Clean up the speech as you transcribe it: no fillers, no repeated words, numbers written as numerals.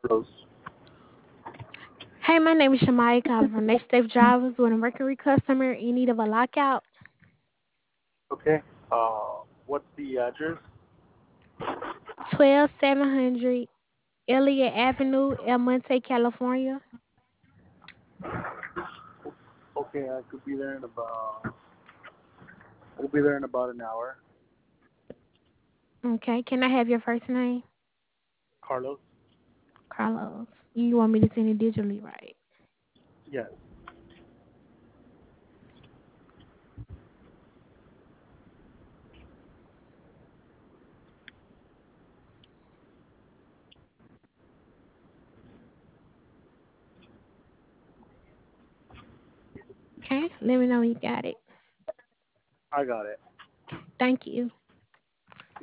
Carlos. Hey, my name is Shamaya calling from Next Safe Drivers with a Mercury customer in need of a lockout. Okay. What's the address? 12700 Elliott Avenue, El Monte, California. Okay, I could be there in about an hour. Okay, can I have your first name? Carlos. Carlos. You want me to send it digitally, right? Yes. Okay, let me know when you got it. I got it. Thank you.